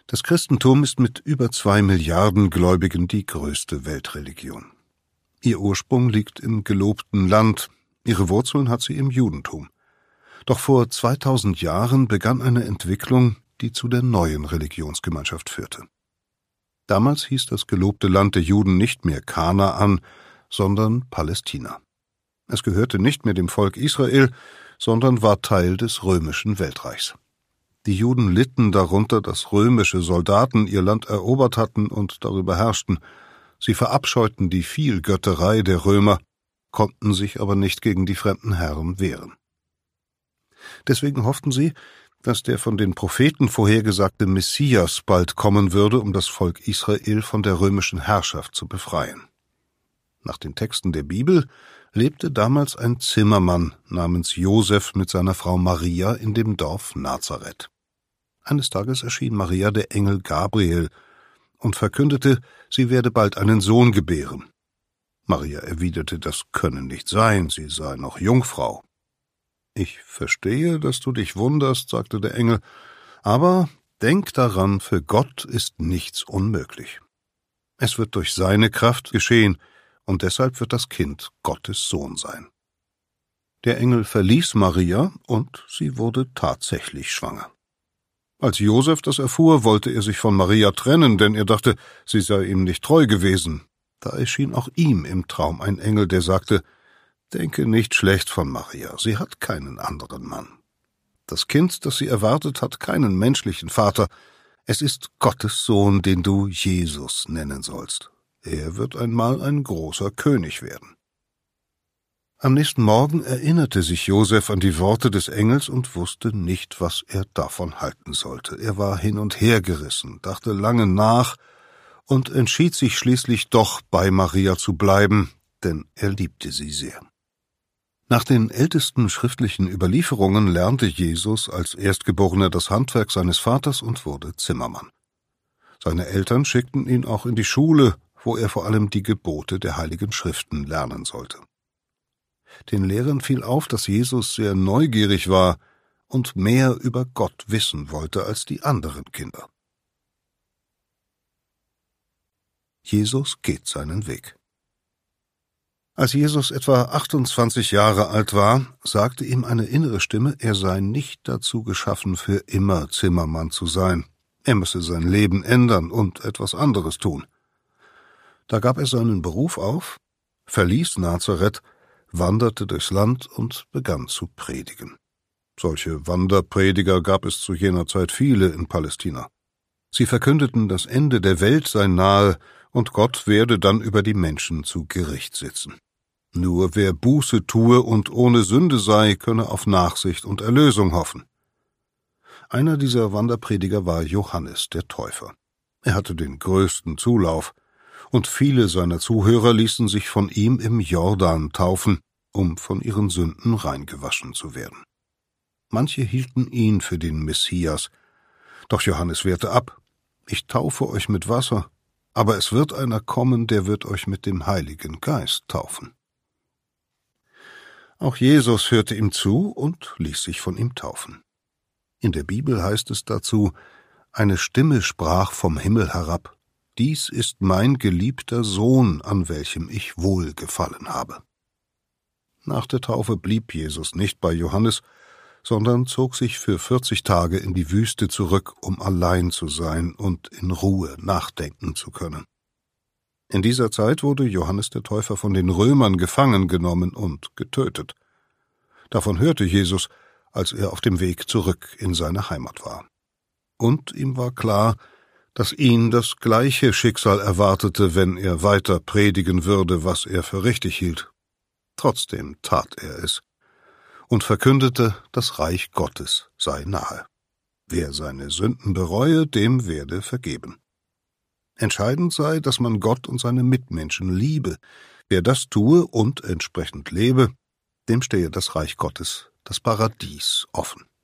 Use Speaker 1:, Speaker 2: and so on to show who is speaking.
Speaker 1: Das Christentum ist mit über 2 Milliarden Gläubigen die größte Weltreligion. Ihr Ursprung liegt im gelobten Land, ihre Wurzeln hat sie im Judentum. Doch vor 2000 Jahren begann eine Entwicklung, die zu der neuen Religionsgemeinschaft führte. Damals hieß das gelobte Land der Juden nicht mehr Kanaan, sondern Palästina. Es gehörte nicht mehr dem Volk Israel, sondern war Teil des römischen Weltreichs. Die Juden litten darunter, dass römische Soldaten ihr Land erobert hatten und darüber herrschten. Sie verabscheuten die Vielgötterei der Römer, konnten sich aber nicht gegen die fremden Herren wehren. Deswegen hofften sie, dass der von den Propheten vorhergesagte Messias bald kommen würde, um das Volk Israel von der römischen Herrschaft zu befreien. Nach den Texten der Bibel lebte damals ein Zimmermann namens Josef mit seiner Frau Maria in dem Dorf Nazareth. Eines Tages erschien Maria der Engel Gabriel und verkündete, sie werde bald einen Sohn gebären. Maria erwiderte, das könne nicht sein, sie sei noch Jungfrau. »Ich verstehe, dass du dich wunderst«, sagte der Engel, »aber denk daran, für Gott ist nichts unmöglich. Es wird durch seine Kraft geschehen, und deshalb wird das Kind Gottes Sohn sein.« Der Engel verließ Maria, und sie wurde tatsächlich schwanger. Als Josef das erfuhr, wollte er sich von Maria trennen, denn er dachte, sie sei ihm nicht treu gewesen. Da erschien auch ihm im Traum ein Engel, der sagte, »Denke nicht schlecht von Maria, sie hat keinen anderen Mann. Das Kind, das sie erwartet, hat keinen menschlichen Vater. Es ist Gottes Sohn, den du Jesus nennen sollst. Er wird einmal ein großer König werden.« Am nächsten Morgen erinnerte sich Josef an die Worte des Engels und wusste nicht, was er davon halten sollte. Er war hin und her gerissen, dachte lange nach und entschied sich schließlich doch, bei Maria zu bleiben, denn er liebte sie sehr. Nach den ältesten schriftlichen Überlieferungen lernte Jesus als Erstgeborener das Handwerk seines Vaters und wurde Zimmermann. Seine Eltern schickten ihn auch in die Schule, wo er vor allem die Gebote der Heiligen Schriften lernen sollte. Den Lehrern fiel auf, dass Jesus sehr neugierig war und mehr über Gott wissen wollte als die anderen Kinder. Jesus geht seinen Weg. Als Jesus etwa 28 Jahre alt war, sagte ihm eine innere Stimme, er sei nicht dazu geschaffen, für immer Zimmermann zu sein. Er müsse sein Leben ändern und etwas anderes tun. Da gab er seinen Beruf auf, verließ Nazareth, wanderte durchs Land und begann zu predigen. Solche Wanderprediger gab es zu jener Zeit viele in Palästina. Sie verkündeten, das Ende der Welt sei nahe und Gott werde dann über die Menschen zu Gericht sitzen. Nur wer Buße tue und ohne Sünde sei, könne auf Nachsicht und Erlösung hoffen. Einer dieser Wanderprediger war Johannes der Täufer. Er hatte den größten Zulauf, und viele seiner Zuhörer ließen sich von ihm im Jordan taufen, um von ihren Sünden reingewaschen zu werden. Manche hielten ihn für den Messias, doch Johannes wehrte ab. »Ich taufe euch mit Wasser, aber es wird einer kommen, der wird euch mit dem Heiligen Geist taufen.« Auch Jesus hörte ihm zu und ließ sich von ihm taufen. In der Bibel heißt es dazu, eine Stimme sprach vom Himmel herab, »Dies ist mein geliebter Sohn, an welchem ich wohlgefallen habe.« Nach der Taufe blieb Jesus nicht bei Johannes, sondern zog sich für 40 Tage in die Wüste zurück, um allein zu sein und in Ruhe nachdenken zu können. In dieser Zeit wurde Johannes der Täufer von den Römern gefangen genommen und getötet. Davon hörte Jesus, als er auf dem Weg zurück in seine Heimat war. Und ihm war klar, dass ihn das gleiche Schicksal erwartete, wenn er weiter predigen würde, was er für richtig hielt. Trotzdem tat er es und verkündete, das Reich Gottes sei nahe. Wer seine Sünden bereue, dem werde vergeben. Entscheidend sei, dass man Gott und seine Mitmenschen liebe. Wer das tue und entsprechend lebe, dem stehe das Reich Gottes, das Paradies, offen.